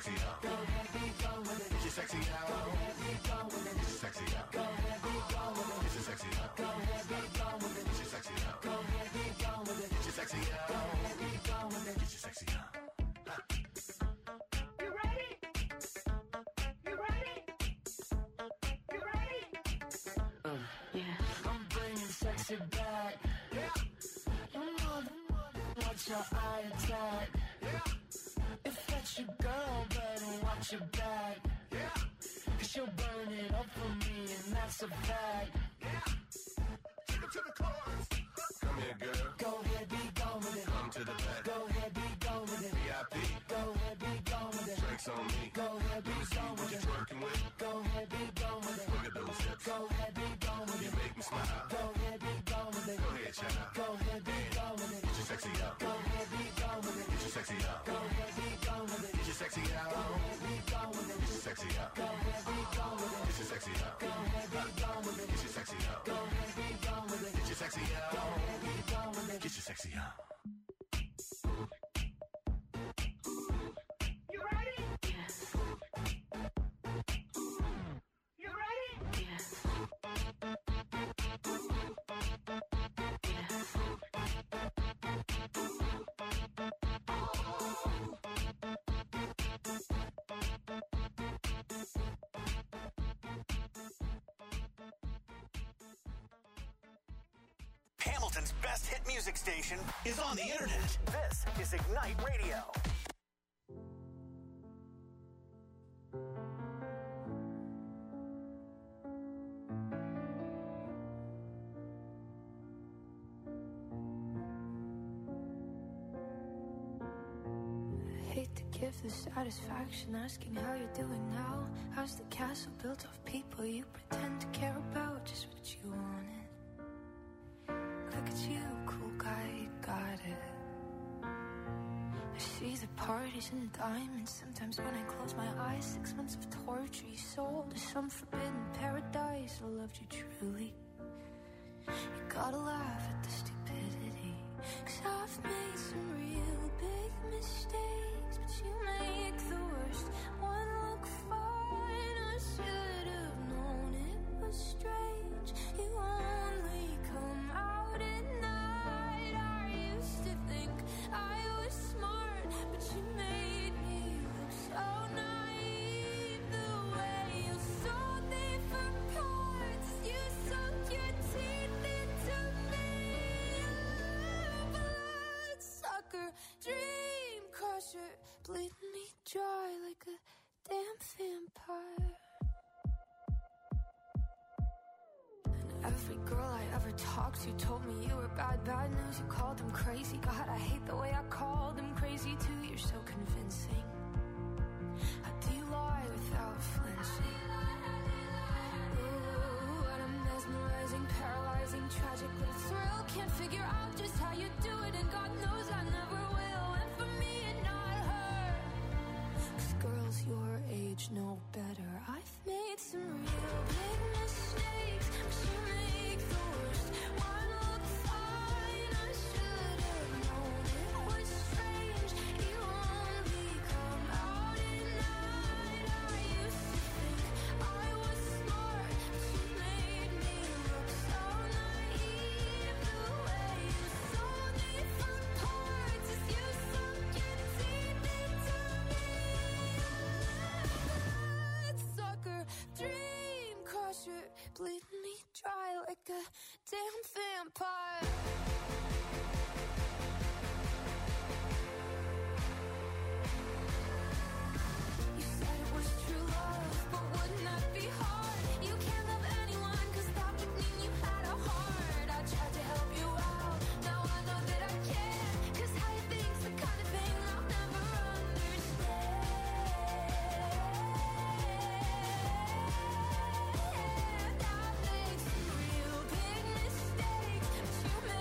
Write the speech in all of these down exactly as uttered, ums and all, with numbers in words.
sexy out. Go ahead, be gone with it. Get your sexy out. Go ahead, be gone with it. Get your sexy out. Go ahead, be gone with it. Get your sexy out. Go ahead, be gone with it. Get your sexy out. Go ahead, be gone with it. Get your sexy out. Go ahead, be gone with it. Get your sexy out. You ready? You ready? You ready? Uh, yeah. I'm bringing sexy back. Yeah. You know the watch your eye attack. Yeah. If that's your girl, better watch your back. Yeah. Cause she'll burn it up for me, and that's a fact. Yeah. Take it to the chorus. Come here, girl. Go ahead, be gone with it. Come to the back. Go ahead, be gone with it. V I P. Go ahead, be gone with it. Drinks on me. Go ahead, be gone with it. Working with. Go ahead, be gone with it. Look at those hips. Go ahead, be gone with it. You make me smile. Go ahead, be gone with it. Go ahead, child. Go ahead, be gone with it. Get your sexy out. Go ahead, be gone with it. Get your sexy out. Go ahead, be gone with it. Get your sexy out. Go ahead, be gone with it. Get your sexy out. Go ahead, be gone with it. Get your sexy out. Go ahead, be gone with it. Get your sexy out. Go ahead, be gone with it. Get your sexy out. Go ahead, be gone with it. Get your sexy out. You ready? Yes. You ready? Yes. Hamilton's best hit music station is on the internet. This is Ignite Radio. Hate to give the satisfaction asking how you're doing now. How's the castle built of people you pretend to care about? Just what you wanted. Look at you, cool guy, you got it. I see the parties and the diamonds. Sometimes when I close my eyes, six months of torture you sold to some forbidden paradise. I loved you truly. You gotta laugh at the stupidity, 'cause I've made some real big mistakes, but you make the worst one look fine. I should have known it was strange. You only come out at night. I used to think I was smart, but you made me look so naive. The way you sold me for parts, you sunk your teeth into me. Bloodsucker, dream crusher, bleeding me dry like a damn vampire. And every girl I ever talked to told me you were bad, bad news. You called them crazy. God, I hate the way I called them crazy too. You're so convincing. How do you lie without flinching? Ooh, what a mesmerizing, paralyzing, tragic little thrill. Can't figure out just how you do it, and God knows I never will. And for me and not her, 'cause girls your age know better. I've made some real big mistakes, but you make the worst one look fine. I should have known it was strange. You only come out at night. I used to think I was smart, but you made me look so naive. The way you sold me for parts is you sunk your teeth into me. Bloodsucker, dream crusher, bleeding me dry like a damn vampire. You said it was true love, but wouldn't that be hard? You can't love anyone, 'cause that would mean you had a heart. I tried to help you out, now I know that I can't, 'cause how you think's the kind of thing I'll never understand. I've made some real big mistakes, but you made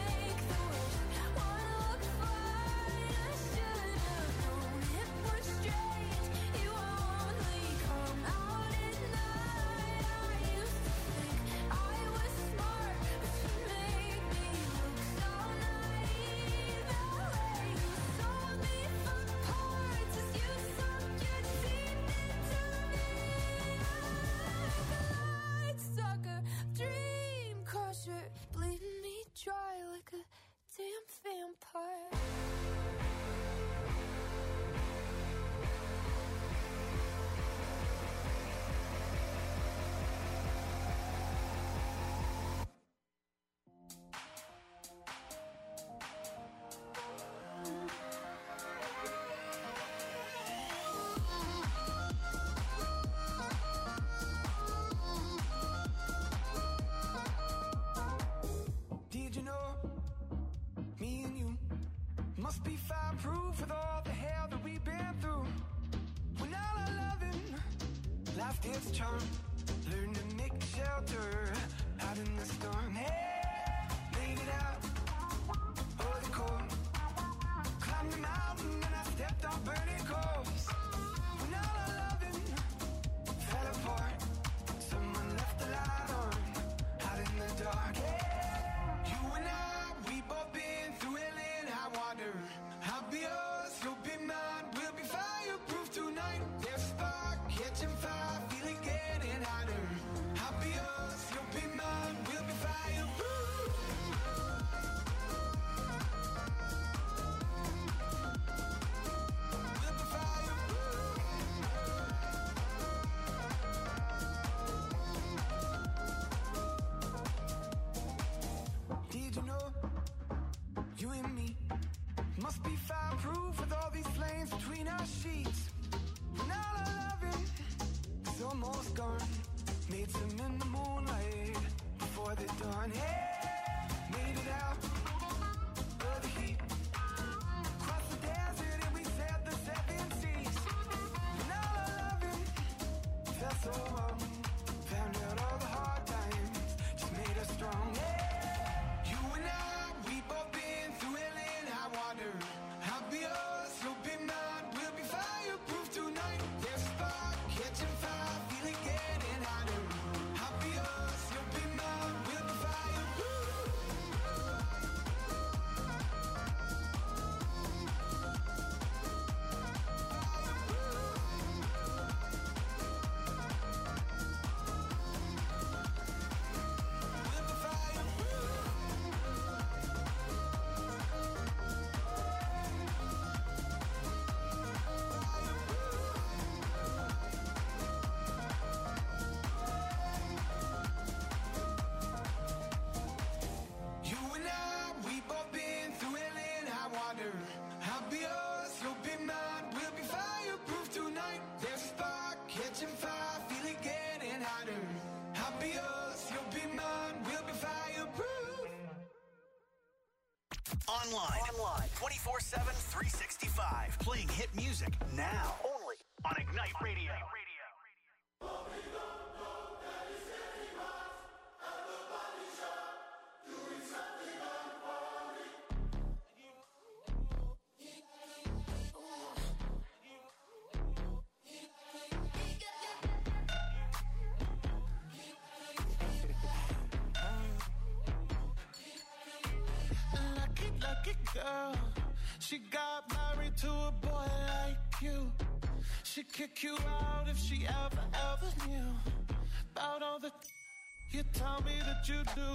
lost its charm. Learned to make shelter out in the storm. Hey, made it out of the cold. Climbed the mountain and I stepped on burning coals. When all our loving fell apart, someone left the light on out in the dark. Hey, you and I, we both been through hell and high water. I'll be yours, you'll be mine. We'll be fireproof tonight. There's a spark catching fire, feeling getting hotter. I'll be yours, you'll be mine. We'll be fireproof. We'll be fireproof. Did you know you and me must be fireproof with all these flames between our sheets? When all our loving is almost gone, made some in the moonlight before the dawn. Hey, made it out of the heat, crossed the desert and we sailed the seven seas. When all our loving felt so wrong, found out all the hard times just made us strong. Hey, you and I, we both been through hell and high water. I'll be yours, you'll be mine. We'll be fireproof tonight. There's a spark catching fire, feeling getting hotter. I'll be yours, you'll be mine. We'll be fireproof. We'll be fireproof. You and I, we both been through hell and high water. I'll be yours, you'll be mine. We'll be fireproof tonight. There's a spark catching fire, feeling getting hotter. I'll be yours, you'll be mine. We'll be fireproof. Online. Online. twenty-four seven, three sixty-five. Playing hit music now. Only on Ignite Radio. Lucky, lucky girl. She got married to a boy like you. She'd kick you out if she ever, ever knew about all the you tell me that you do.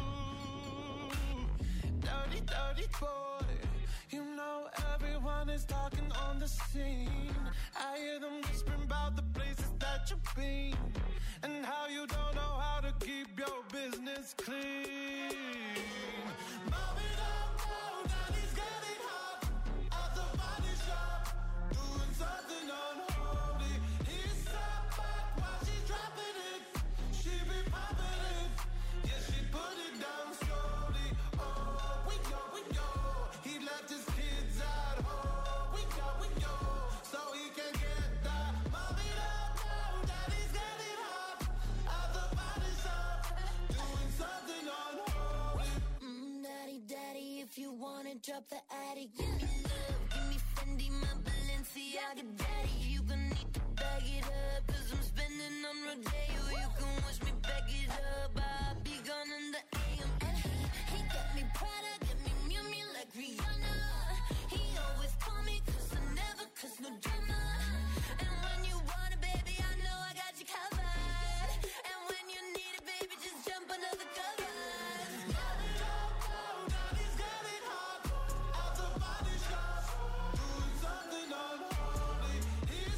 Dirty, dirty boy. You know everyone is talking on the scene. I hear them whispering about the places that you've been and how you don't know how to keep your business clean. Mommy don't know that he's getting hot at the body shop, doing something unholy. He sat back while she's dropping it. She be popping it, yeah, she put it down slowly. Oh, we go, we go. He left his kids at home. We go, we go, so he can get that. Mommy don't know that he's getting hot at the body shop, doing something unholy. Mm, daddy, daddy, if you wanna drop the attic, give me love, give me Fendi, my Balenciaga daddy. You gon' need to bag it up, cause I'm spending on Rodeo. You can wish me back it up, I'll be gone in the A M. And he, he got me Prada, got me Miu Miu like Rihanna. He always call me cause I never cause no drama. And when you want it, baby, I know I got you covered. And when you need it, baby, just jump under the covers. Mommy don't know that he's getting hot at the body shop, doing something unholy. He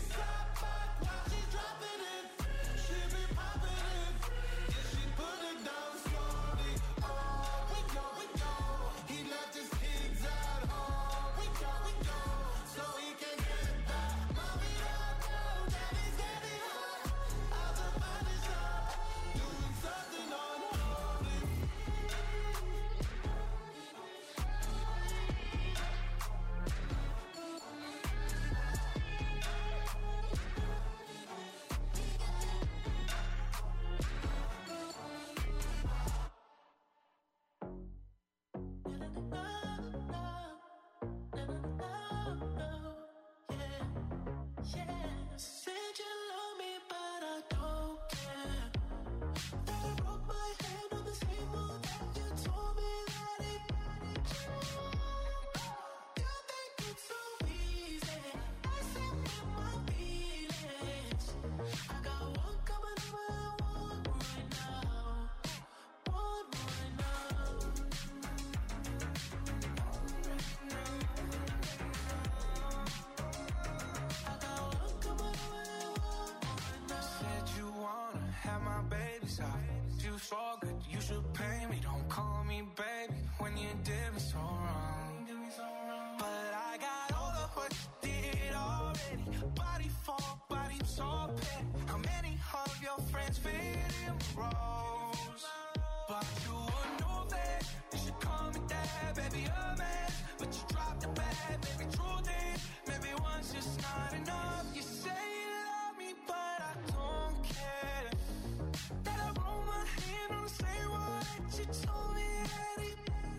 let's fit in rows. But you would know that you should call me dad, baby, a man. But you dropped the bag, baby, truth is, maybe one's just not enough. You say you love me, but I don't care. That I roll my hand on the same wall that you told me that it.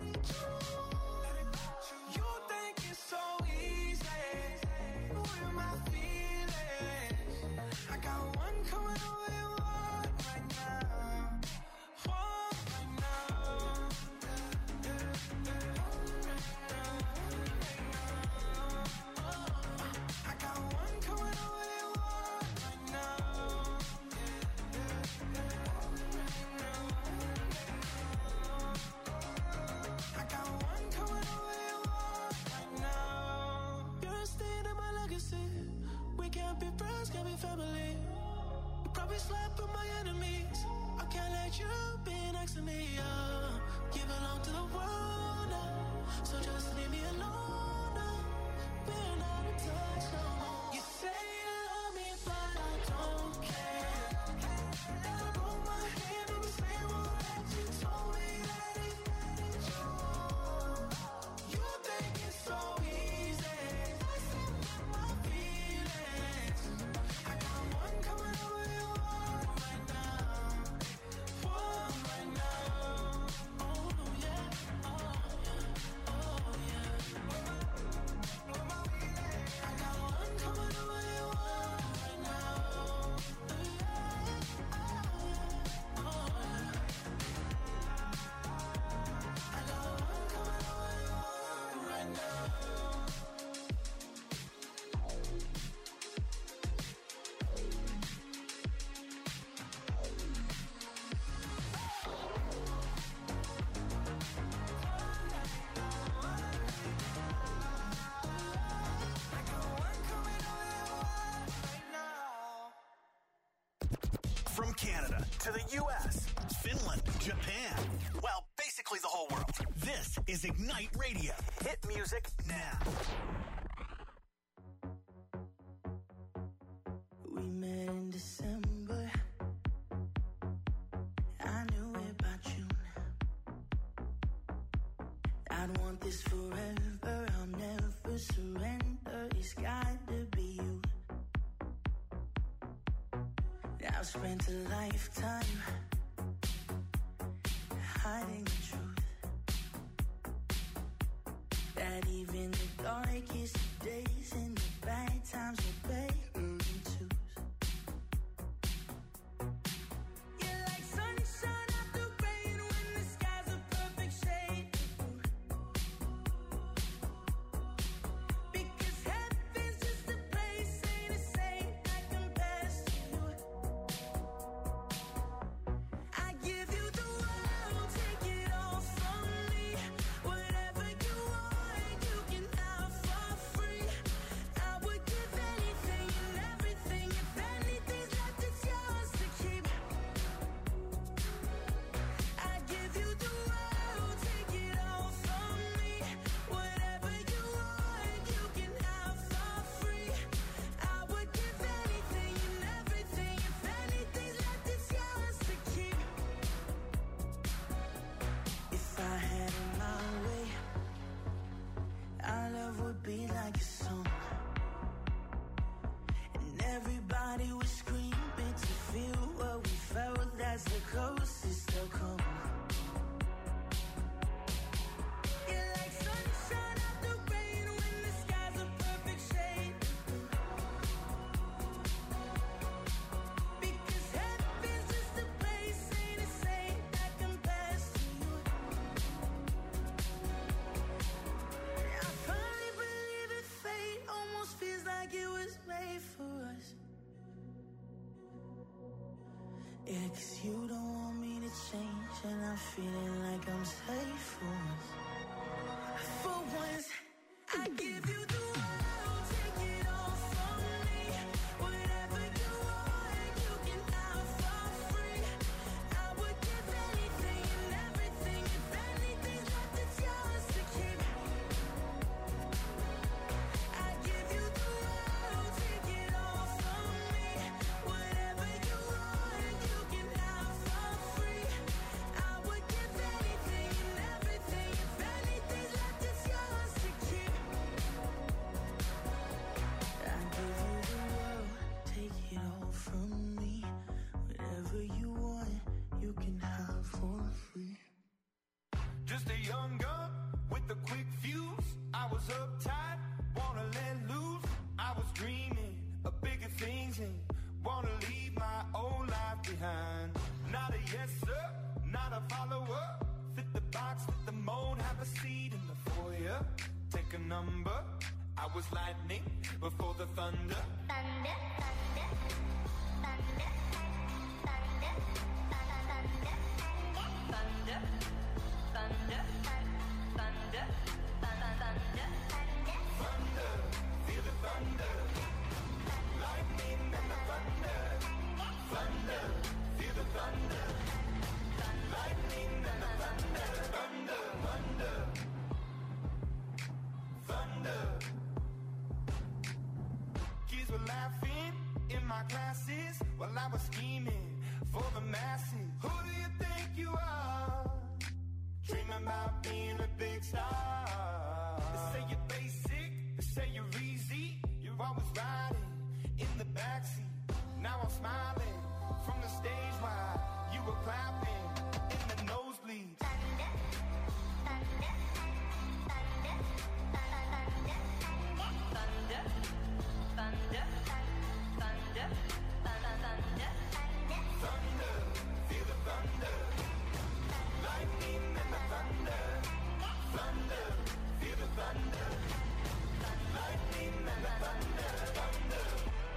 You think it's so easy with my feelings. I got one coming over and one right now. One right now. I got one coming over and one right now. I got one coming over and one right now. You're a stain in my legacy. We can't be friends, can't be family. You probably slept with my enemies. I can't let you be next to me. Uh, you belong to the world now, so just leave me alone now. We're not in touch no more. You say you love me, but I don't care. And I roll my hand on the same wall that you told me that it. You think it's so easy. My feelings. I got one coming over and one right now. One right now. Oh yeah, oh yeah, oh yeah. I got one coming over and one right now. Oh yeah, oh yeah. I got one coming over and one right now. From Canada to the U S, Finland, Japan, well, basically the whole world. This is Ignite Radio. Hit music now. We met in December. I knew it by June. I'd want this forever. I'll never surrender. It's got to be you. I've spent a lifetime hiding the truth. That even the darkest days and the bad times are better in twos. You're like sunshine after rain when the sky's a perfect shade. Because heaven's just a place, ain't a saint that compares to you. I give you the world, take it all from me. Whatever you want, you can have for free. I would give anything and everything. If anything's left, it's yours to keep. I give you the world, take it all from me. Whatever you want, you can have for free. I would give anything and everything. If anything's left, it's yours to keep. If I had it my way, our love would be like a song. And everybody would scream it to feel what we felt. That's the closest they'll come. You're like sunshine after rain when the sky's a perfect shade. Because heaven's just a place, ain't a saint that compares to you. I finally believe in fate, almost feels like it was made for us. Yeah, 'cause you don't want me to change, and I'm feeling like I'm safe for us. For once, I give you the world, take it all from me. Whatever you want, you can have for free. I would give anything and everything. If anything's left, it's yours to keep. I give you the world, take it all from me. Whatever you want, you from me. Whatever you want, you can have for free. Just a young gun with a quick fuse. I was uptight, wanna let loose. I was dreaming of bigger things and wanna leave my old life behind. Not a yes sir, not a follower. Fit the box, fit the mold, have a seat in the foyer. Take a number. I was lightning before the thunder. Thunder, thunder, thunder, thunder, thunder, thunder, thunder, thunder, thunder, thunder, feel the thunder. Lightning and the thunder. Thunder, feel the thunder. Lightning and the thunder. Thunder, thunder, thunder. Kids were laughing in my classes while I was scheming for the masses. Who do you think you are? Dreaming about being a big star. They say you're basic, they say you're easy. You're always riding in the backseat. Now I'm smiling from the stage while you were clapping in the nosebleeds. thunder, thunder, thunder, thunder, thunder, thunder, thunder, thunder, Thunder, feel the thunder. Lightning and the thunder. Thunder, feel the thunder. Lightning and the thunder. Thunder.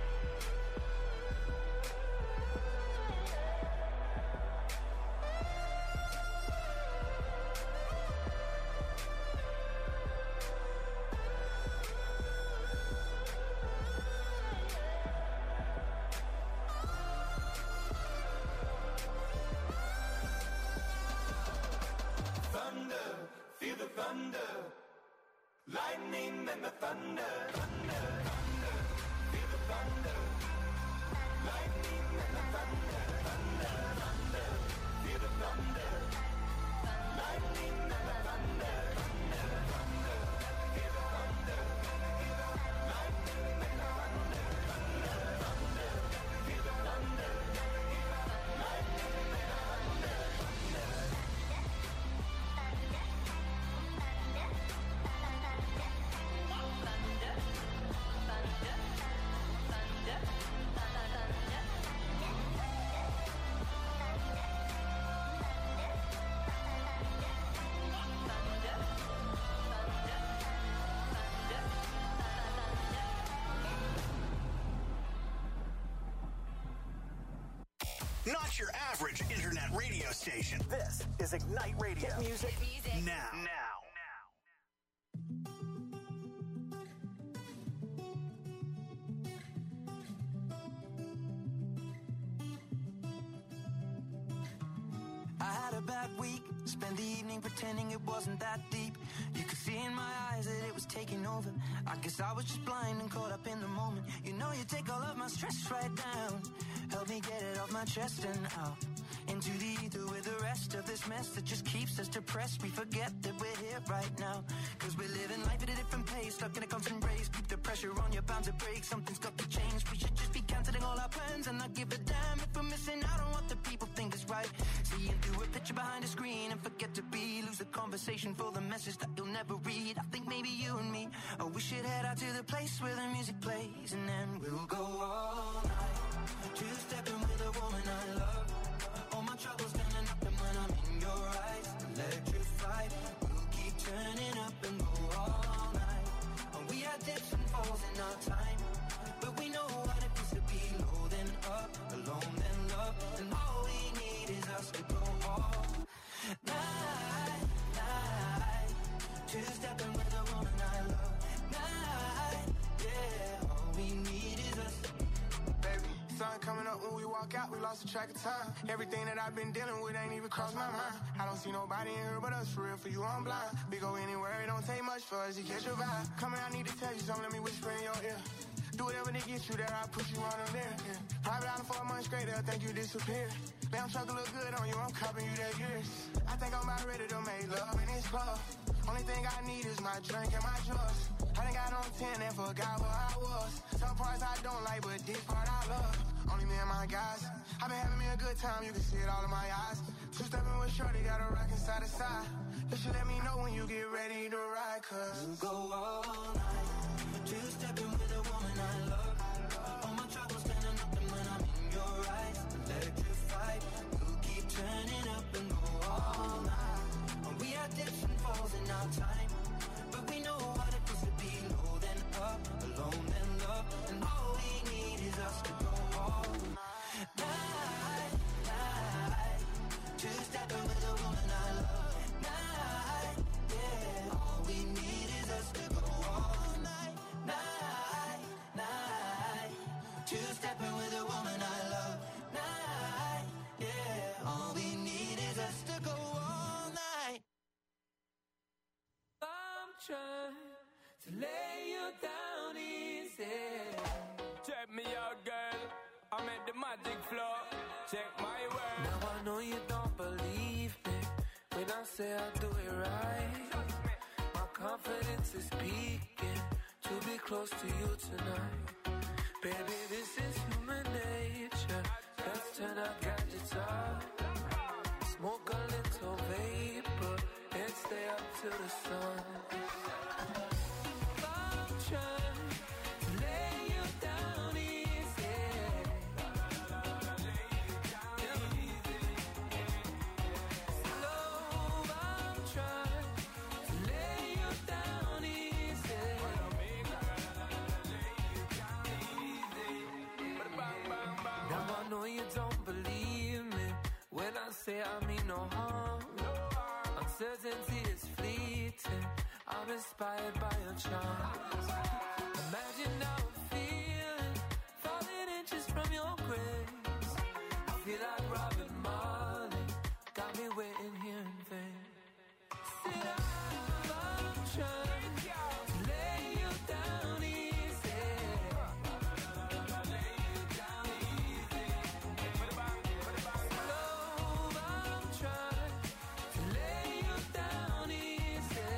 Thunder, feel the thunder. Lightning and the thunder. Thunder, thunder, feel the thunder. Lightning and the thunder. Thunder, thunder, feel the thunder. Lightning and the thunder. Thunder, thunder, feel the thunder. Lightning and the thunder. Thunder, thunder, feel the thunder. Lightning and the thunder. Not your average internet radio station. This is Ignite Radio. Hit music. Now. Now. I had a bad week, spent the evening pretending it wasn't that deep. You could see in my eyes that it was taking over. I guess I was just blind and caught up in the moment. You know you take all of my stress right down. Help me get it off my chest and out into the ether with the rest of this mess that just keeps us depressed. We forget that we're here right now, cause we're living life at a different pace, stuck in a constant race. Keep the pressure on, you're bound to break. Something's got to change. We should just be cancelling all our plans and not give a damn if we're missing out on what the people think is right. Seeing through a picture behind a screen and forget to be. Lose the conversation for the message that you'll never read. I think maybe you and me, oh, we should head out to the place where the music plays, and then we'll go all night, two-stepping with a woman I love. All my troubles gonna nothing when I'm in your eyes. Electrified, we'll keep turning up and go all night. And we had dips and falls in our time, but we know what it feels to be low then up, alone then love. And all we need is us to go all night, night. Two-stepping with a woman I love. Night, yeah, all we need is us. Baby, sun coming up when we walk out, we lost the track of time. Everything that I've been dealing with ain't even crossed my mind. I don't see nobody in here but us, for real, for you I'm blind. We go anywhere, it don't take much for us to catch your vibe. Come here, I need to tell you something, let me whisper in your ear. Do whatever to get you there, I'll push you on them there. Yeah. Private island for a month straight, they'll think you disappeared. Damn truck look good on you, I'm copping you that years. I think I'm about ready to make love in this club. Only thing I need is my drink and my drugs. I done got on ten and forgot where I was. Some parts I don't like, but this part I love. Only me and my guys. I've been having me a good time, you can see it all in my eyes. Two-stepping with shorty, got a rockin' side to side. You should let me know when you get ready to ride, cause we'll go all night. Two-stepping with a woman I love. All my troubles standing up, and when I'm in your eyes, electrified. We'll keep turning up and go all night. We had dips and falls in our time, but we know what it is to be low then up, alone then love, and all we need is us to go all night, night. Two-stepping with a woman I love. Night, yeah. All we need is us to go all night, night, night. Two-stepping with a woman I love. Night, yeah. All we need is us to go all night. I'm trying to lay you down easy. Check me out, girl. I'm at the magic floor. Check my word. Now I know you don't believe me when I say I do it right. My confidence is speaking to be close to you tonight. Baby, this is human nature. Let's turn our gadgets off. Smoke a little vapor and stay up till the sun. I'm trying to lay you down easy. Slow, I'm trying to lay you down easy. Now I know you don't believe me when I say I mean no harm. Uncertainty is fleeting. I'm inspired by your charm. Imagine how I'm feeling, falling inches from your grace. I feel like Robin Marley, got me waiting here in vain. Sit down, I'm trying to lay you down easy. Slow, I'm trying to lay you down easy.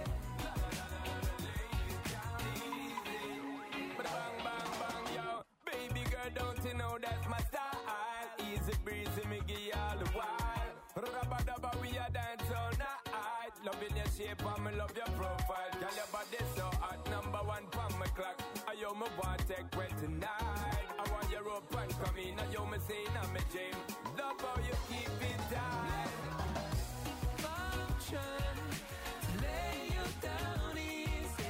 Bang, bang, bang, yo. Baby girl, don't you know that's my style? Easy breezy, me give you all the while. Rubba-dubba, we a dance all night. Loving your shape and me love your profile. Girl, your body so hot, number one from my clock. I yo me want take wet tonight. I want your rope and come in. I yo me say I'm a dream. Love how you keep it tight. I'm trying to lay you down easy.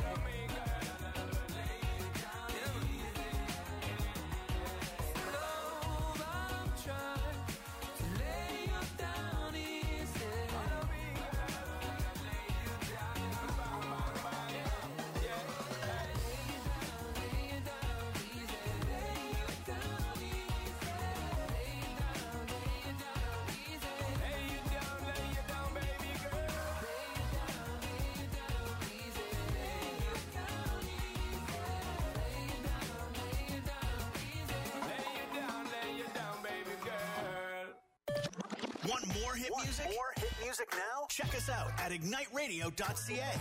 Slow, I'm trying to lay you down easy. Want more hit Want music? more hit music now? Check us out at ignite radio dot c a.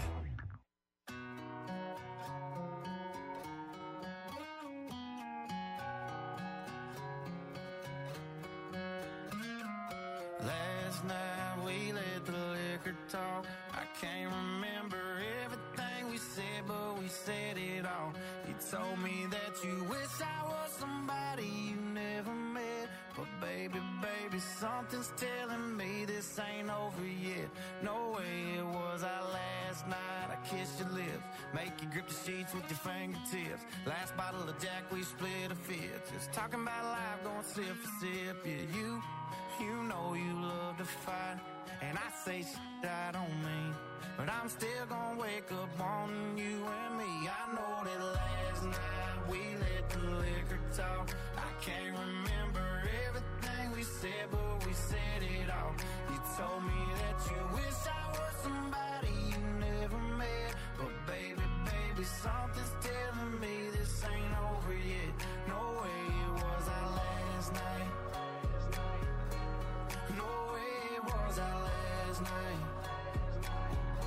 Last night we let the liquor talk. I can't remember everything we said, but we said it all. You told me that you wish I was somebody you never met. But baby, baby, something's telling me this ain't over yet. No way it was our last night. I kissed your lips, make you grip the sheets with your fingertips. Last bottle of Jack, we split a fifth. Just talking about life, going sip for sip. Yeah, you, you know you love to fight. And I say shit I don't mean, but I'm still gonna wake up wanting you and me. I know that last night we let the liquor talk. I can't remember everything we said, but we said it all. You told me that you wish I was somebody you never met. But baby, baby, something's telling me this ain't over yet. No way it was our last night. No way it was our last night.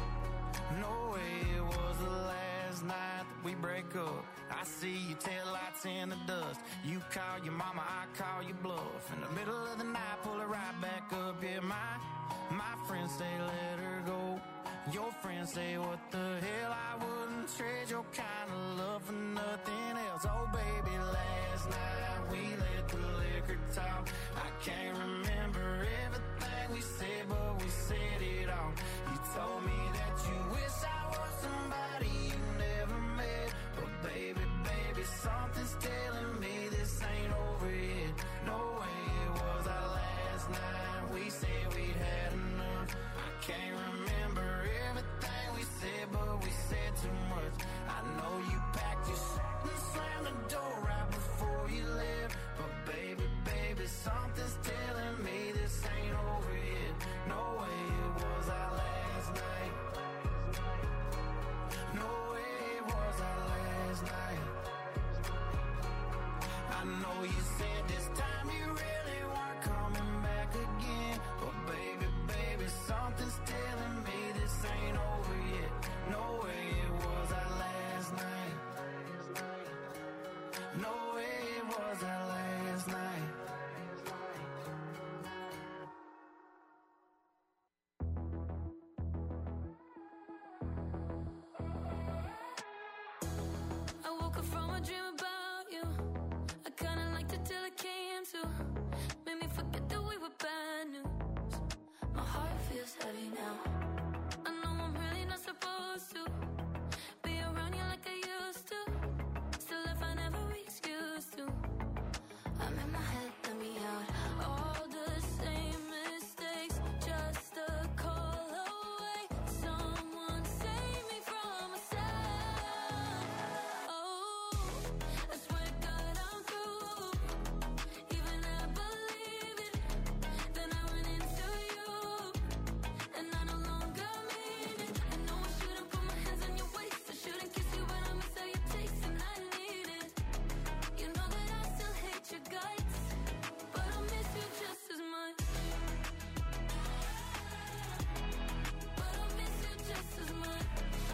No way it was the last night that we break up. I see you tail lights lights in the dust. You call your mama, I call your bluff. In the middle of the night, pull it right back up. Yeah, my, my friends say let her go. Your friends say what the hell, I wouldn't trade your kind of love for nothing else. Oh baby, last night we let the liquor talk. I can't remember everything we said, but we said it all. You told me that you wish I was somebody you never met. But baby, baby, something's telling me this ain't over yet. No way it was our last night. We said we'd had enough. I can't remember everything we said, but we said too much. I know you packed your shit and slammed the door right before you left. But baby, baby, something's telling me this ain't over yet. No way it was our last night. No way it was our last night. I know you said this time you really weren't coming back again. But baby, baby, something's telling me this ain't over yet. No way it was our last night. No way it was our last night. I woke up from a dream about you. I kinda liked it till it came to. Made me forget that we were bad news. My heart feels heavy now. I know I'm really not supposed to be around you like I used to. Still if I never excuse to. I'm in my head, let me out. All the same mistakes, just a call away. Someone save me from myself. Oh, I swear to God I'm through. Even I believe it. Then I went into you, and I no longer mean it. I know I shouldn't put my hands on your waist. I shouldn't kiss you, but I miss how you taste, and I need it. You know that I still hate your guts, but I miss you just as much. But I miss you just as much.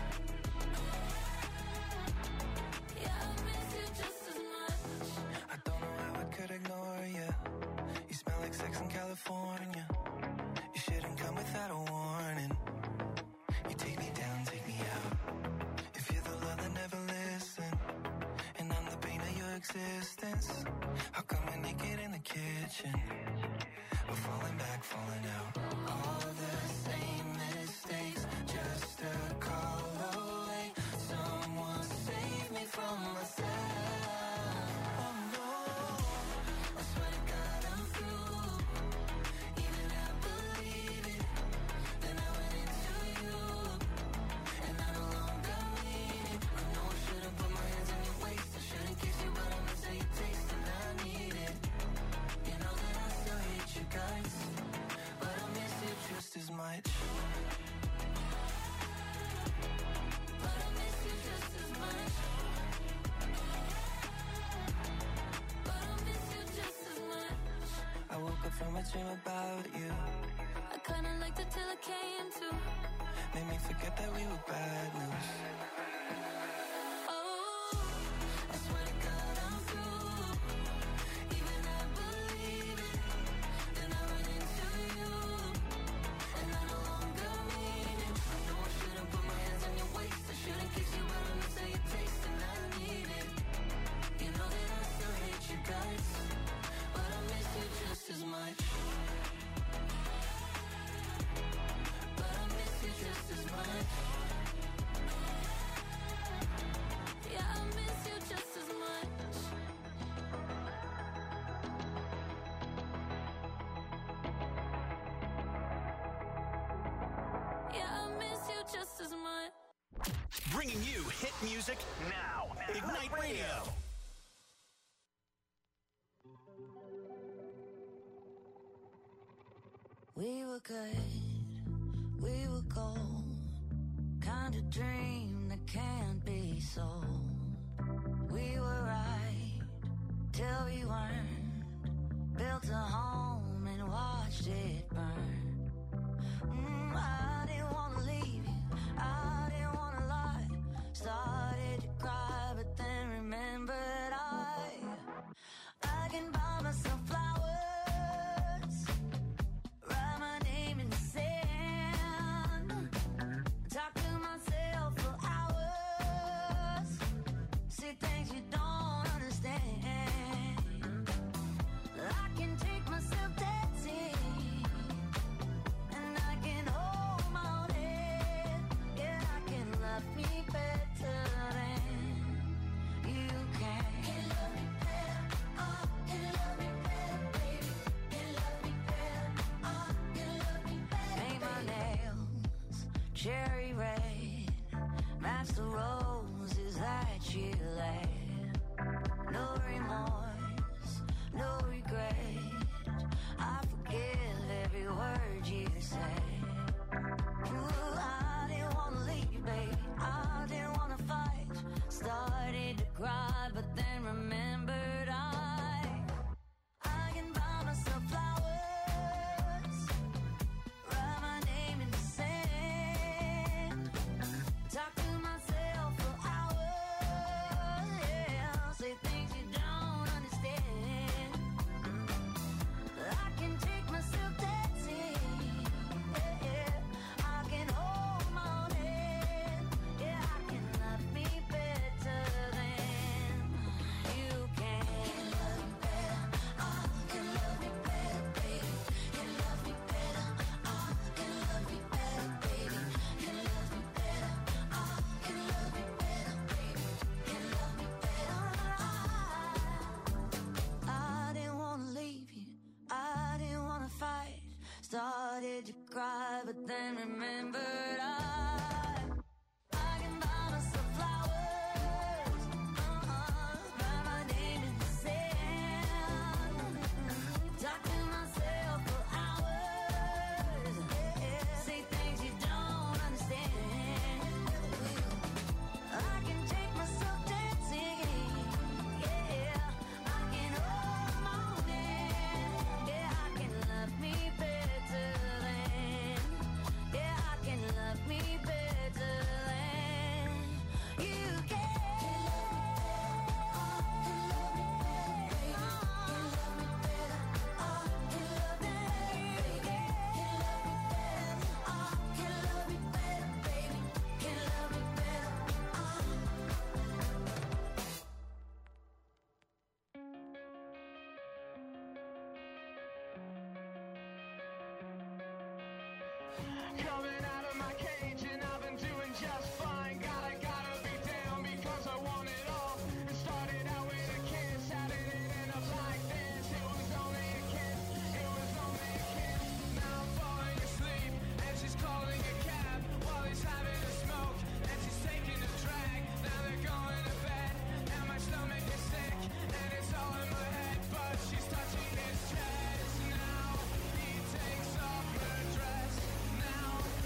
Yeah, I miss you just as much. I don't know how I could ignore you. You smell like sex in California. You shouldn't come without a warning. You take me down, take me out. If you're the love that never listened, and I'm the pain of your existence, how come we're naked in the kitchen? We're falling back, falling out. All the same mistakes, just a call away. Someone save me from myself. Oh no, I swear to God I'm through. Even I believe it. Then I went into you, and I no longer mean it. I know I shouldn't put my hands on your waist. I shouldn't kiss you, but I miss how you taste, and I need it. You know that I still hate you guys, but I miss you just as much. But I miss you just as much. But I miss you just as much. I woke up from a dream about you. I kinda liked it till it came to. Made me forget that we were bad news. Oh, I swear to God I'm through. Even I believe it. Then I went into you, and I no longer mean it. I know I shouldn't put my hands on your waist. I shouldn't kiss you, but I miss how you taste, and I need it. You know that I still hate you guys, but I miss you just as much. But I miss you just as much. Yeah, I miss you just as much. Yeah, I miss you just as much. Bringing you hit music now. Ignite Radio. We were good, we were gold. Kind of dream that can't be sold. We were right till we weren't. Built a home and watched it burn. Mm, I didn't want to leave you, I didn't want to lie. Started to cry, but then remembered I Chile. No remorse, no regret. I forgive every word you say. Ooh, I didn't wanna leave, babe. I didn't wanna fight. Started to cry, but then remembered I I can buy myself flowers, write my name in the sand, talk to myself for hours, yeah, say things you don't understand. I can take myself dancing, yeah, yeah. I can hold my own hand, yeah, I can love me better than you can. Can love me better, I can love me better, baby. Can love me better, I can love me better, baby. Can love me better, I can love me better, baby. Can love me better, I I didn't wanna leave you, I didn't wanna fight. Started to cry, but then remembered I I can buy myself flowers, uh-uh, write my name in the sand, talk to myself for hours, yeah, say things you don't understand. I can take myself dancing, yeah, I can hold my own hand, yeah, I can love me better than, yeah, I can love me better than you can. Coming out of my cage and I've been doing just fine. Gotta, gotta be down because I want it all. It started out with a kiss, how did it end up like this? It was only a kiss, it was only a kiss. Now I'm falling asleep and she's calling a cab while he's having a smoke and she's taking a drag. Now they're going to bed and my stomach is sick and it's all in my head, but she's touching his chest. Now he takes off her dress. Now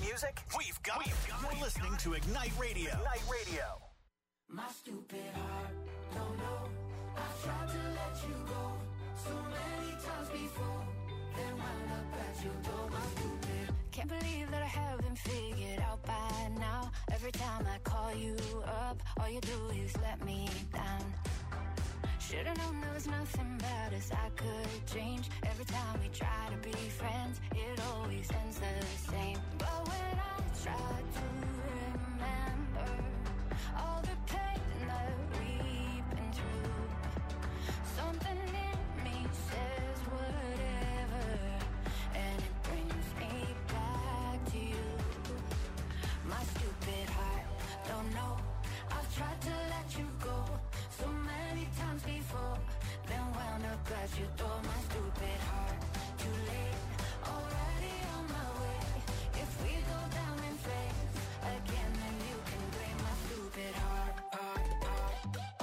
music? We've got, We've got You're listening got to Ignite Radio. Ignite Radio. My stupid heart, don't know. I've tried to let you go so many times before. Then wound up at your door, my stupid. Can't believe that I haven't figured out by now. Every time I call you up, all you do is let me down. Should've known there was nothing about us I could change. Every time we try to be friends, it always ends the same. But when I try to remember all the pain that we've been through, something in me says whatever, and it brings me back to you. My stupid heart, don't know. I've tried to let you go so many times before, then wound up at your door. My stupid heart, too late, already on my way. If we go down in flames again, then you can blame my stupid heart, heart, heart.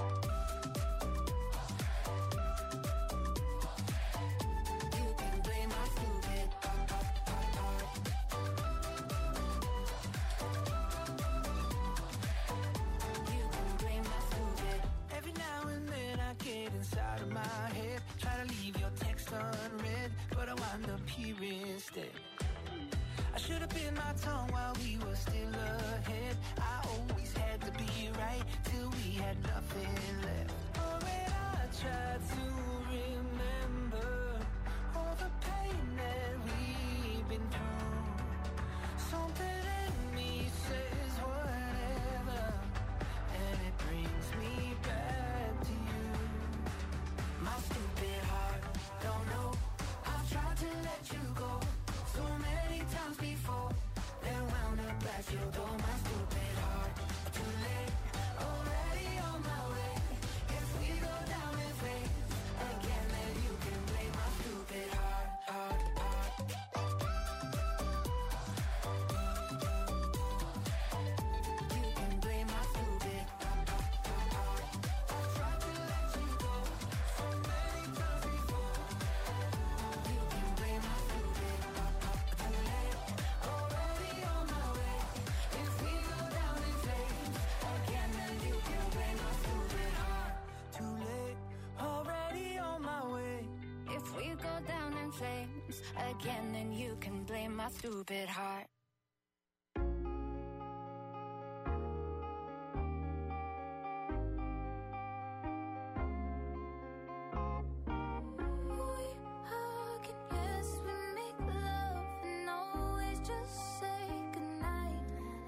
You can blame my stupid heart, heart, heart, You can blame my stupid. Every now and then I get inside of my head, try to leave your text unread, but I wind up here instead. I should have bit my tongue while we were still ahead. I always had to be right till we had nothing left. Oh, when I tried to remember all the pain that we've been through, something in me says whatever, and it brings me back to you. My stupid heart, don't know. I've tried to let you go so many times before, then wound up at your door. My stupid heart, too late, already on my way. If we go down in flames again, then you can blame my stupid heart, heart, heart. You can blame my stupid heart, heart, heart. I've tried to let you go so many times before. You can blame my stupid heart, heart. Too late, already on my way. If we go down in flames again, then you can blame my stupid heart. Too late, already on my way. If we go down in flames again, then you can blame my stupid heart. We hug and yes, we make love and always just say goodnight.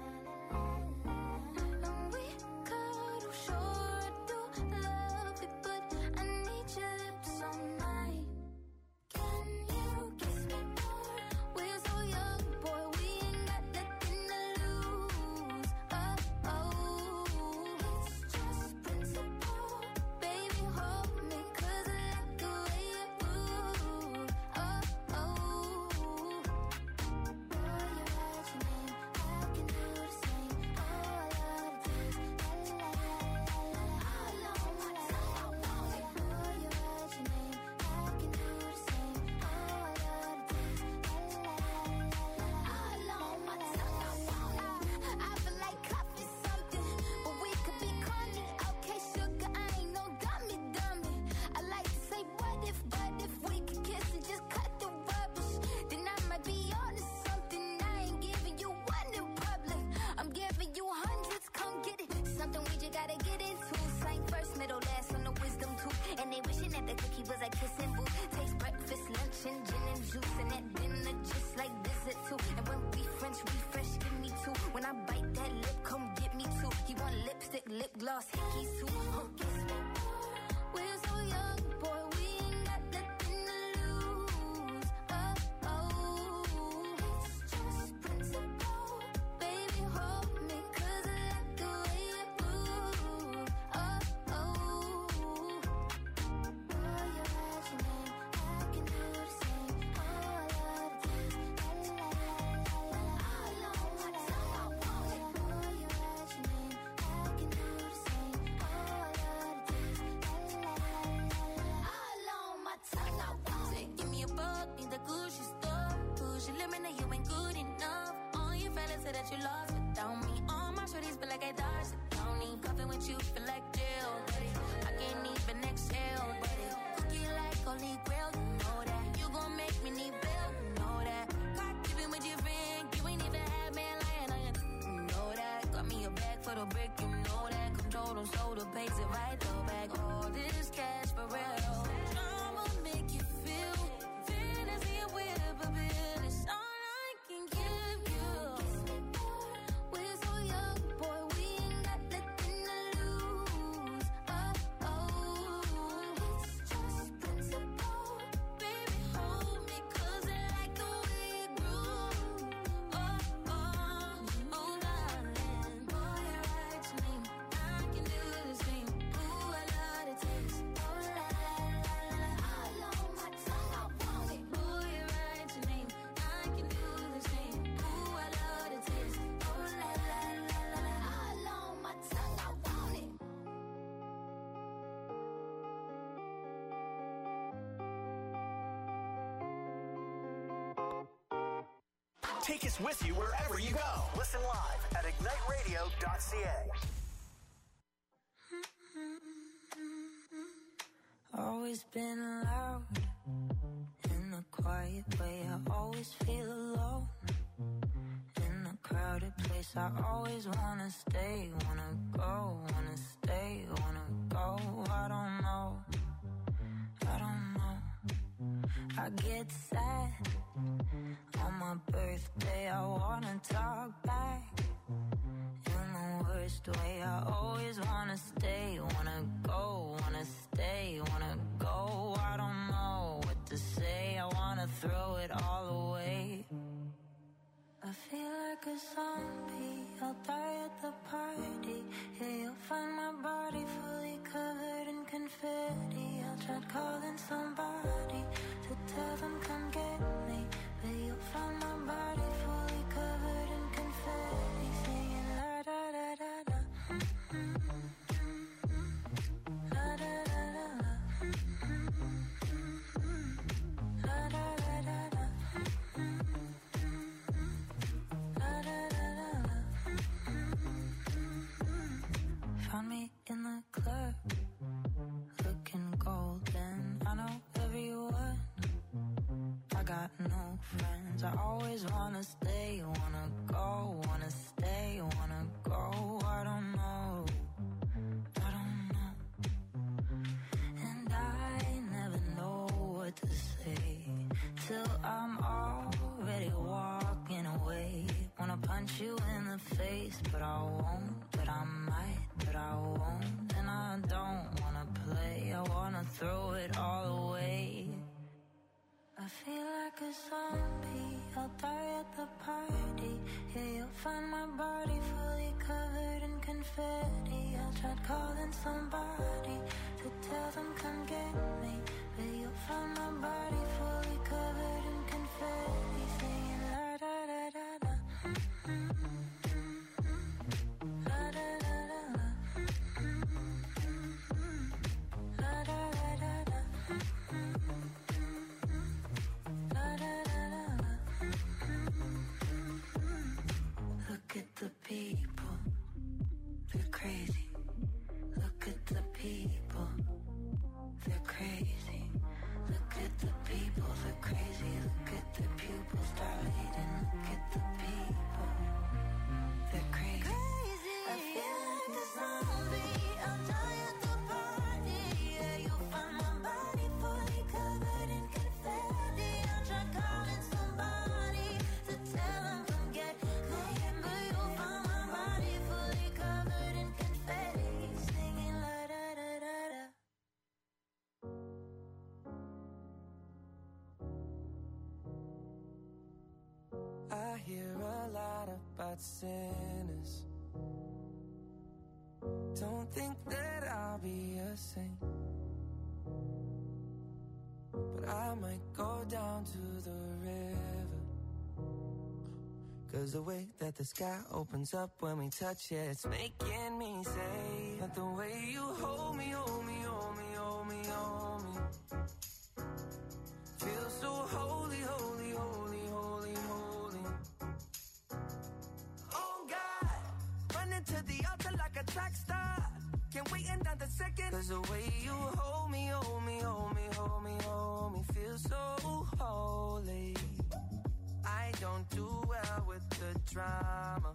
And we cuddle, sure I do love it, but I need your lips all night. Can you kiss me more? We're so young, boy, we ain't got nothing to lose. Oh, oh, it's just principle. Baby, hold me, 'cause I like the way you move. Oh, oh. Boy, you write your name, I can do the same. All I love to do is la la la la la. All on my tongue, boy, you write your name, I can do the same. All I love to do is la la la la. All on my tongue, I feel like coffee something, but we could be corny. Okay, sugar, I ain't no dummy, dummy. I like to say what if, but if we could kiss and just cut the rubbish, then I might be on to something. I ain't giving you one in public, I'm giving you hundreds. Come get it, something we just gotta get into. Slang first, middle, last on the wisdom tooth. And they wishing that the cookie was a kissing booth. Taste breakfast, lunch, and gin and juice, and at dinner just like visit too. And when we French refresh, give me two. When I bite that lip, come get me two. He want lipstick, lip gloss, hickeys too. Huh, kiss me more. We're so young, boy, we ain't got nothing to lose. Oh, oh, it's just principle. Baby, hold me, 'cause I like the way you move. Oh, oh. Boy, you write your name, I can do the same. All I love to do is la la la la la. All on my tongue, boy, you write your name, I can do the same. All say that you lost without me. All my shorties feel like I dodged the county. Cuffing with you feel like jail, buddy. I can't even exhale, buddy. Cookie like holy grail, you know that. You gon' make me need bail, you know that. Got keeping with your friend, you ain't even had man lying on you, you know that. Got me a bag for the brick, you know that. Control them, so the pays it right, though back. All this cash for real. Drama make you feel fantasy and whip a bill. It's all I can give you. We're so young, boy, we ain't got nothing to lose. Oh, oh, it's just principle. Baby, hold me, cause I like the way it groove. Oh, oh, oh, darling. Boy, you're right to me. I can do this thing. Ooh, I love the taste. Oh, la, la, la, la. All on my tongue, I want it. Boy, you're right to me. I can do this thing. Ooh, I love the taste. Oh, la, la, la, la, la. All on my tongue, I want it. Take us with you wherever you go. Listen live at ignite radio dot c a. Always been loud in a quiet way. I always feel alone in a crowded place. I always wanna stay, wanna go, wanna stay, wanna go. I don't know, I don't know. I get sad on my birthday. I wanna talk back in the worst way. I always wanna stay, wanna go, wanna stay, wanna go. I don't know what to say. I wanna throw it all away. I feel like a zombie. I'll die at the party. Yeah, you'll find my body fully covered in confetti. I'll try calling somebody to tell them come get me, but you'll find my body fully covered in confetti, singing la da da da da. La da da da da. La da da da da. La da da da da. Found me in the club, looking golden. I know everyone. I got no friends. I always wanna stay, wanna go, wanna stay, wanna go. I don't know, I don't know. And I never know what to say till I'm already walking away. Wanna punch you in the face, but I won't, but I might, but I won't. And I don't wanna play, I wanna throw it all away. I feel like a zombie. I'll die at the party. Yeah, you'll find my body fully covered in confetti. I'll try calling somebody to tell them come get me, but you'll find my body fully covered in confetti, singing la da da da da. La da da da da. La da da da da. Look at the people, they're crazy. Look at the people, they're crazy. Look at the people, they're crazy. Look at the pupils dilating. Look at the people, they're crazy. I feel like a zombie. I'll die at the party. Yeah, you'll find my body fully covered in confetti. I'll try calling somebody to tell them come get me, but you'll find my body fully covered in confetti, singing la da da da da. I hear a lot about sinners. Don't think that I'll be a saint, but I might go down to the river. Cause the way that the sky opens up when we touch it, it's making me say that the way you hold me, hold me, hold me, hold me, hold me, feels so holy, holy, holy, holy, holy. the altar like a track star. Can't wait another second. Cause the way you hold me, hold me, hold me, hold me, hold me, feel so holy. I don't do well with the drama.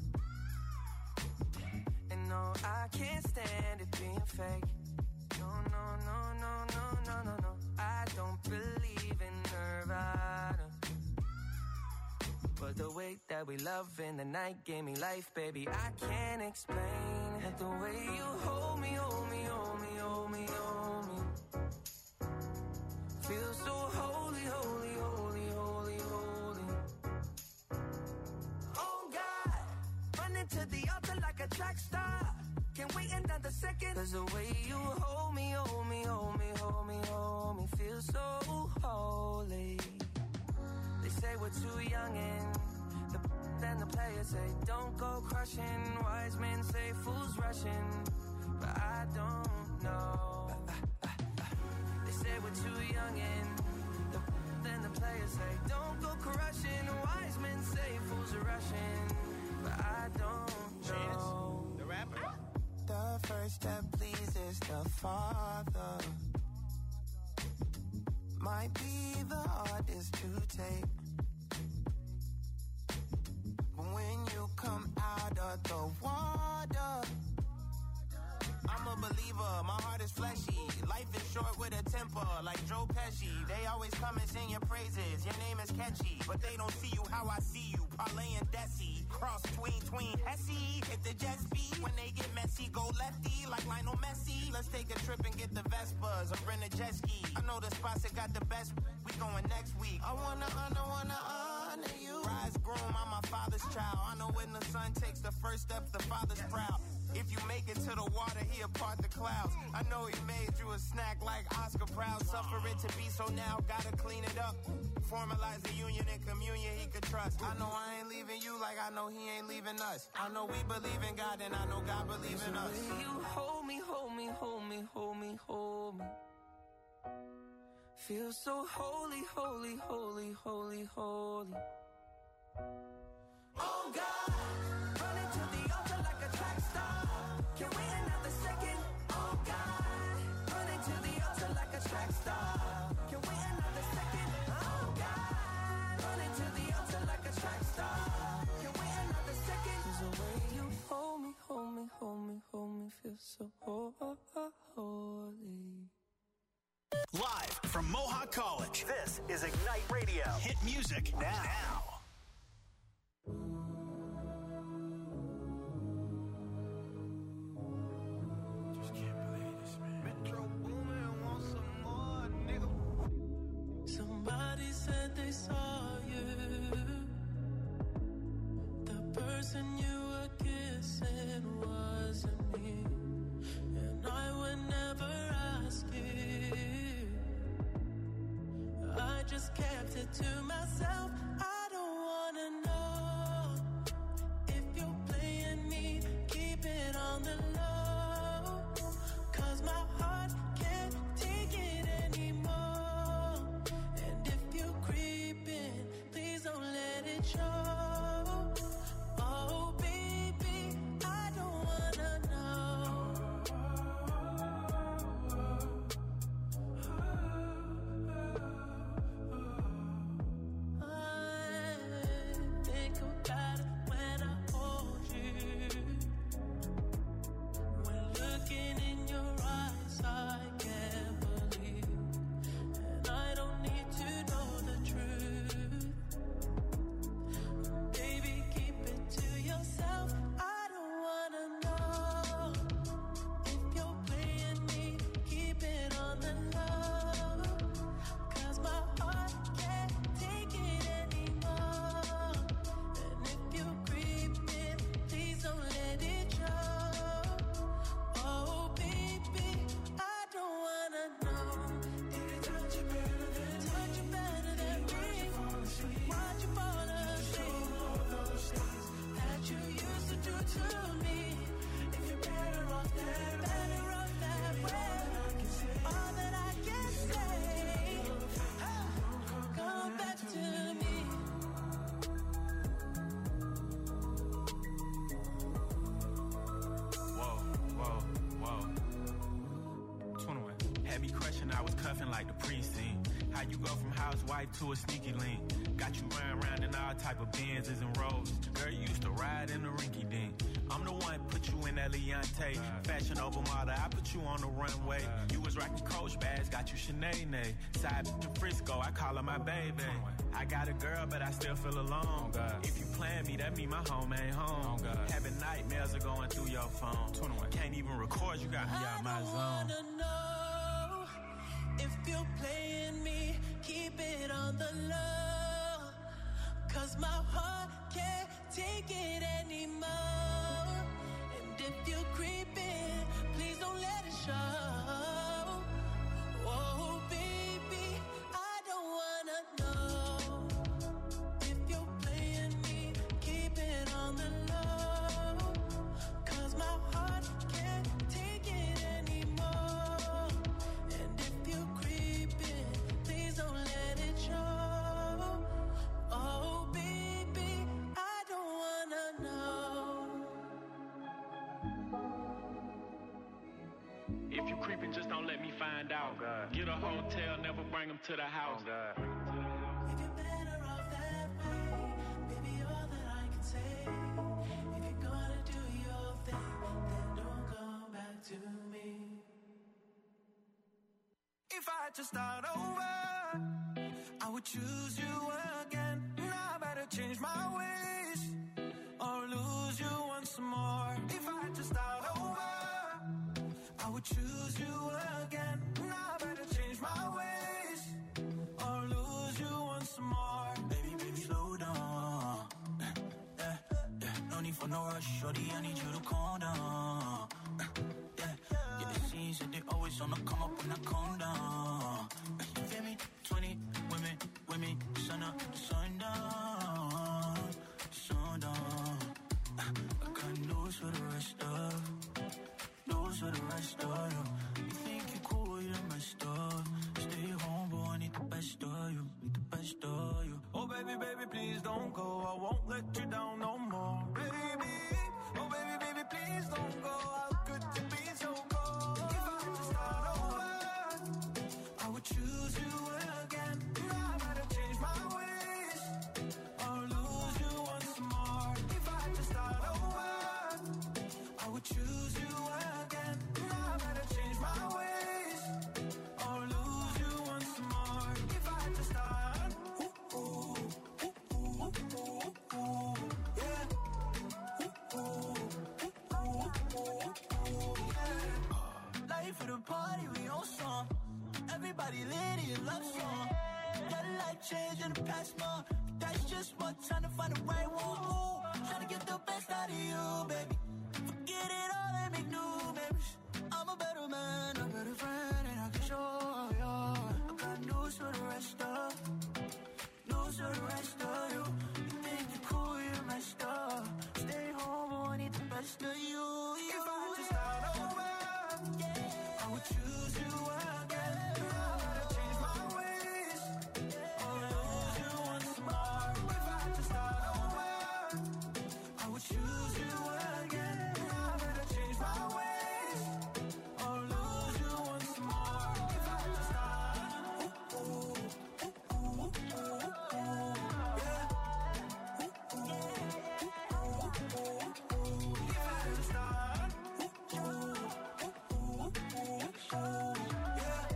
And no, I can't stand it being fake. No, no, no, no, no, no, no, no. I don't believe in Nirvana. But the way that we love in the night gave me life, baby. I can't explain it. The way you hold me, hold me, hold me, hold me, hold me. Feel so holy, holy, holy, holy, holy. Oh God, running to the altar like a track star. Can't wait another second. Cause the way you hold me, hold me, hold me, hold me, hold me, feel so holy. They say we're too young and the then the players say don't go crushing. Wise men say fools rushing, but I don't know. They say we're too young and the then the players say don't go crushing. Wise men say fools are rushing, but I don't know. Chance, the rapper. The first step pleases the Father. Might be the hardest to take. But when you come out of the water, I'm a believer, my heart is fleshy. Life is short with a temper, like Joe Pesci. They always come and sing your praises, your name is catchy. But they don't see you how I see you, Parlay and Desi. Cross tween, tween, Hesse. Hit the jet speed, when they get messy, go lefty, like Lionel Messi. Let's take a trip and get the Vespas, I'm bring a jet ski. I know the spots that got the best, we going next week. I wanna honor, wanna honor you. Rise groom, I'm my father's child. I know when the son takes the first step, the father's proud. If you make it to the water, he'll part the clouds. I know he made you a snack like Oscar Proud. Suffer it to be, so now gotta clean it up. Formalize the union and communion he could trust. I know I ain't leaving you like I know he ain't leaving us. I know we believe in God and I know God believes in us. You hold me, hold me, hold me, hold me, hold me. Feel so holy, holy, holy, holy, holy. Oh God, running to the altar like a track star. Can't wait another second. Oh God, running to the altar like a track star. Can't wait another second. Oh God, running to the altar like a track star. Can't wait another second. 'Cause the way you hold me, hold me, hold me, hold me, feel so holy. Live from Mohawk College, this is Ignite Radio. Hit music now. now. Just can't believe this, man. Metro Boomin want some more, nigga. Somebody said they saw you. The person you were kissing wasn't me. And I would never ask you. I just kept it to myself. I don't wanna know if you're playing me. Keep it on the low, 'cause my heart can't take it anymore. And if you're creeping, please don't let it show. Oh baby, I don't wanna know. I think about it when I hold you. Had me crushing, I was cuffing like the precinct. How you go from housewife to a sneaky link? Got you riding around in all type of Benzes and Rolls. Girl, you used to ride in the rinky dink. I'm the one put you in that Leontay. Fashion over model, I put you on the runway. You was rocking Coach bags, got you Sinead. Side in Frisco, I call her my baby. I got a girl, but I still feel alone. If you plan me, that mean my home ain't home. Having nightmares are going through your phone. Can't even record, you got me out my zone. I wanna know if you're playing me, keep it on the low. Cause my heart can't take it anymore. And if you're creeping, please don't let it show. Oh, baby, I don't wanna know if you're playing me, keep it on the low. Cause my heart can't take it anymore. And if you're creeping, please don't let it show. Oh, baby, I don't wanna know. If you creeping, just don't let me find out. Oh, get a hotel, never bring them to the house. Oh, If you're better off that way, baby, all that I can say. If you're gonna do your thing, then don't come back to me. If I had to start over, I would choose you again. Now I better change my ways or lose you once more. If I had to start over, I would choose you again. Now I better change my ways or lose you once more. Baby, baby, slow down. Yeah, yeah, no need for no rush, shorty, I need you to calm down. Yeah, yeah, the scenes that they always on the come up when I calm down. You feel me? twenty women with me, sun up, sun down, sun down. I got news for the rest of, news for the rest of you. You think you cool, you're messed up. Stay home, boy, I need the best of you, need the best of you. Oh baby, baby, please don't go, I won't let you down no more. Baby, oh baby, baby, please don't go. How could you be so cold? If I had to start over, I would choose you again. Now I better change my ways or lose you once more. If I had to start over, I would choose you again. Now I better change my ways or lose you once more. If I had to start, ooh, ooh, ooh, ooh, ooh, ooh, yeah. Ooh, ooh, ooh, ooh, ooh, yeah. Life of the party, we on song. Everybody lit in love song. Got a life change in the past month. That's just what time to find the right one. Ooh, trying to get the best out of you, baby. Forget it all and make new memories. I'm a better man, a better friend, and I can show you. I got news for the rest of, news for the rest of you. You think you're cool, you're messed up. Stay home, boy, I need the best of you. you. If I had to start over, yeah, I would choose you again. Now I gotta change my ways or lose you once more. If I had to start over, I would choose you again. Now I better change my ways or lose you once more. If I had to start, ooh, ooh, ooh, ooh, ooh, ooh, yeah. Ooh, ooh, ooh, ooh, ooh, ooh. If I had to start, ooh, ooh, ooh, ooh, ooh, ooh, yeah.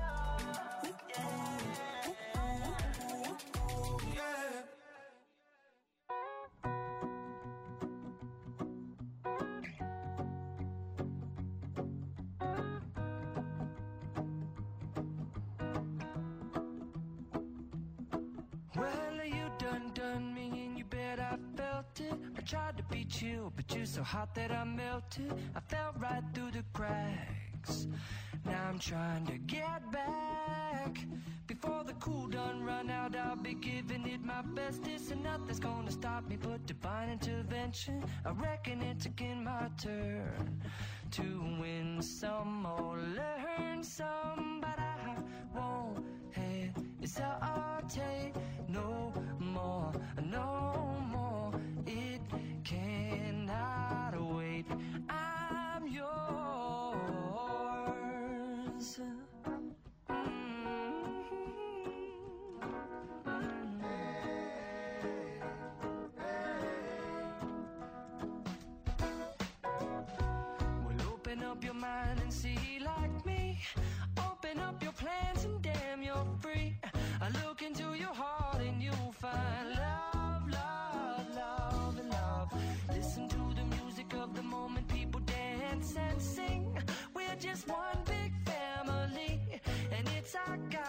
Well, you done done me and you bet I felt it. I tried to beat you, but you're so hot that I melted. I fell right through the cracks. Now I'm trying to get back. Before the cool done run out, I'll be giving it my bestest. And nothing's gonna stop me but divine intervention. I reckon it's again my turn to win some or learn some. But I won't hesitate no more, no more. It cannot wait. I'm yours. one big family, and it's our God.